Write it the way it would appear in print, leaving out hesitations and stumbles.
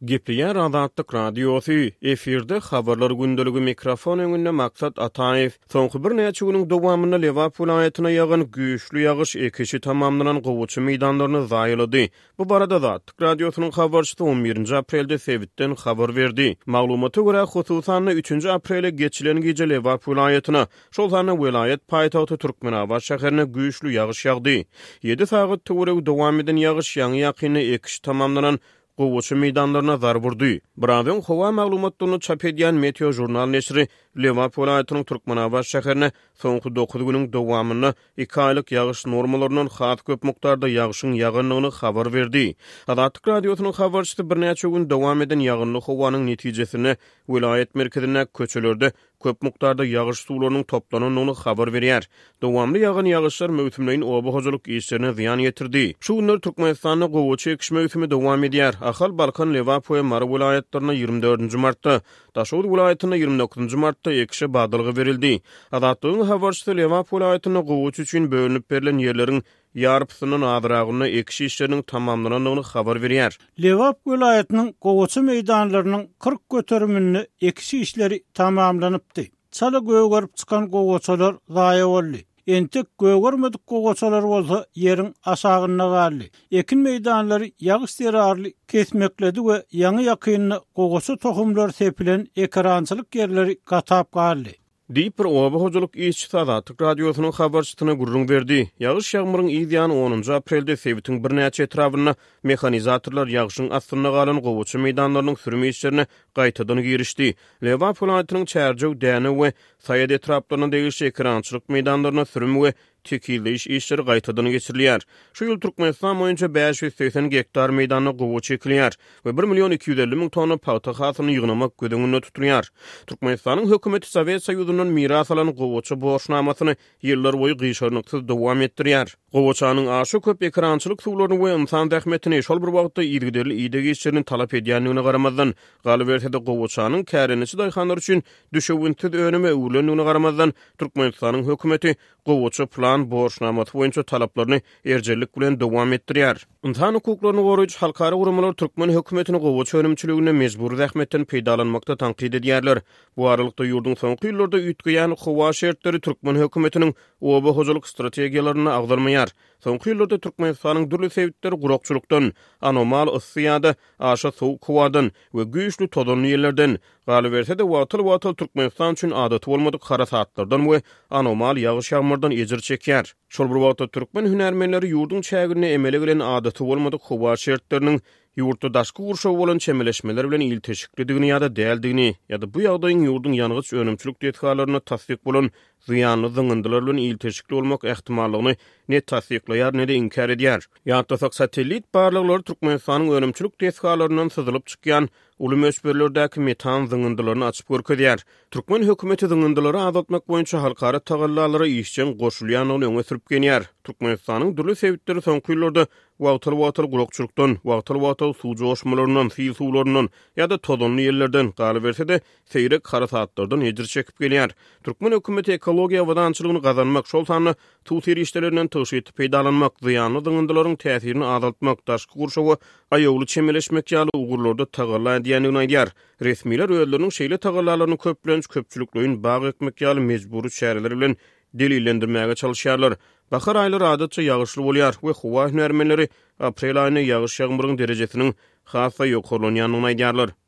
Gepleýär Azatlyk radiosu efirde habarlar gündöligi mikrofon öňünde maksat Ataev soňky bir näçe güniň dowamyny Lewap vilayatyna ýagan güýçli ýagyş ekişi tamamlanan gowuçy meýdanlaryny zaýlady. Bu barada Azatlyk radiosynyň habarçysy 11 aprelde Sebitden habar berdi. Maglumata görä hususan 3 aprele geçilen gece Lewap vilayatyna, şol sany vilayet paýtagty Türkmenabad şäherine güýçli ýagyş ýagdy. 7 saat töwereg dowam eden ýagyş ýaňy ýakyny ekişi tamamlanan gowuçy meýdanlaryna zar burdy. Birazdan howa maglumatlaryny çap edýän Meteo jurnal neşri Lewap vilayatynyň Türkmenabad şäherine soňky 9 güniň dowamyny 2 aýlyk ýagyş normalaryndan hat köp mukdarda ýagyşyň ýaganlygyny habar berdi. Azatlyk radiosynyň habarçysy bir näçe gün dowam eden ýaganly howanyň netijesini vilayet merkezine köçelerde köp mukdarda ýagyş suwlarynyň toplanynyny habar berýär. Dowamly ýagan ýagyşlar möwsümleýin oba-hojalyk işlerine ziýan ýetirdi. Şu günler Türkmenistanyň gowuçy ekiş möwsümi dowam edýär. Ahal Balkan, Lewap we Mara vilayatlaryna 24 martda, Daşowut vilayatyna 29 martda ekişe badalgy berildi. Azatlygyň habarçysy Lewap vilayatyna gowuçy üçin bölünip berilen ýerleriň ýarpysynyň adyragyny ekişi işleriniň tamamlanyny habar berýär. Lewap vilayatynyň gowuçy meýdanlarynyň 40 göterümini ekişi işleri tamamlanypdy. Çala göwgerip çykan gowuçalar zaýa boldy. Entek göwgermedik gowuçalar bolsa ýeriň aşagyna galdy. Ekin meýdanlary ýagyş terarly kesmekledi we ýaňy ýakyny gowuçy tohumlar sepilen ekrançylyk ýerleri gatap galdy. Diýip oba-hojalyk işçisi Azatlyk radiosynyň habarçysyna gurrun berdi. Ýagyş ýagmyryň ýa-da 10 aprelde Sebitiň bir näçe etrawyna mehanizatorlar ýagyşyň astyna galan gowuçy meýdanlarynyň sürme işlerine gaýtadan girişdi. Lewap vilayatynyň Çärjew, Däne we Saýad etraplaryna degişli ekrançylyk meýdanlaryna sürme we tekilleş işleri gaýtadan geçirilýär. Şu ýyl Türkmenistan boýunça 580 hektar meýdanyna gowuçy ekilýär we 1.250.000 tonna paýta hasyny ýygnamak gödüňünde tutulýar. Türkmenistanyň hökümeti Sowet Soýuzynyň miras alan gowuçy borçnamasyny ýyllar boýy gyşarnyksyz dowam etdirýär. Gowuçanyň aşy köp ekrançylyk suwlaryny we insan zähmetini şol bir wagtda ýygyderli ýygy işlerini talap edýändigine garamazdan, galy bersede gowuçanyň kärenisi daýhanlar üçin düşewinsiz önüme öwlendigine garamazdan Türkmenistanyň hökümeti gowuçy plan borçnamasy boýunça talaplaryny erjelik bilen dowam etdirýär. İnsan hukuklaryny goraýjy halkara guramalar Türkmen hökümetini gowuçy önümçiligine mejbur zähmetden peýdalanmakda tanqid edýärler. Bu aralykda ýurdun soňky ýyllarda üýtgeýän howa şertleri Türkmen hökümetiniň oba-hojalyk strategiýalaryny agdarmaýar. Soňky ýyllarda Türkmenistanyň dürli sebäpleri gurukçylykdan, anomal yssyýada, aşa sowuk howadan we güýçli tozanly ýerlerden, galy berse de watyl Türkmenistan üçin adaty bolmadyk hara saatlardan we anomal ýagyş ýagmyrdan ejir çekýär. Şol bir wagtda türkmen hünärmenleri ýurdun çägine emele gelen adaty bolmadyk howa şertleriniň ýurtda daşky gurşaw bolan çemeleşmeler bilen ilteşiklidigini ýa-da däldigini ýa-da bu ýagdaýyň ýurdun ýanygyç önümçilik detgallaryna tasdik bolan ziýanly zyňyndylar bilen ilteşikli bolmak ähtimallygyny ne tasdiklaýar ne de inkar edýär. Ýa-da satellit barlyklary Türkmenistanyň önümçilik detgallaryndan syzylyp çykýan uly mösberlerdäki metan zyňyndylaryny açyp görkezýär. Türkmen hökümeti zyňyndylary azatmak boýunça halkara tagallalara işçen goşulýanyny öňe sürüp gelýär. Türkmenistanyň dürli sebäpleri soňky ýyllarda watyl gurukçylykdan, watyl suw joşmalaryndan, fiil suwlaryndan ýa-da tozanly ýerlerden, galy berse de seýrek hara saatlardan ejir çekip gelýär. Türkmen hökümeti ekologiýa wadançylygyny gazanmak, şol sany suw terişlerinden töş etip peýdalanmak, ziýanly zyňyndylaryň täsirini azaltmak, daşky gurşawy aýowly çemeleşmek ýaly ugurlarda tagalla edýändigini aýdýar. Resmiler öýleriniň şeýle tagallalaryny köpçülikliň bag etmek ýaly mejburi çäreleri bilen delillendirmäge çalışýarlar. Bahar aýlary adatça ýagyşly bolýar we howa hünärmenleri aprel aýyna ýagyş ýagmyryň derejesiniň hassa ýokurlanýanyny aýdýarlar.